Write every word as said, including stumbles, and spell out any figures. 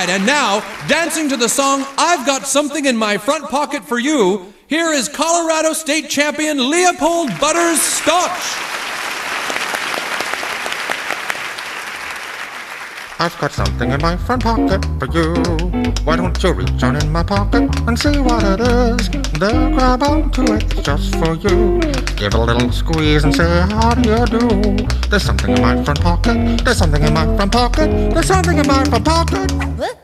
And now, dancing to the song I've Got Something in My Front Pocket for You, here is Colorado State Champion Leopold Butters Stotch. I've got something in my front pocket for you. Why don't you reach on in my pocket and see what it is? There, grab onto it, it's just for you. Give it a little squeeze and say, how do you do? There's something in my front pocket. There's something in my front pocket. There's something in my front pocket.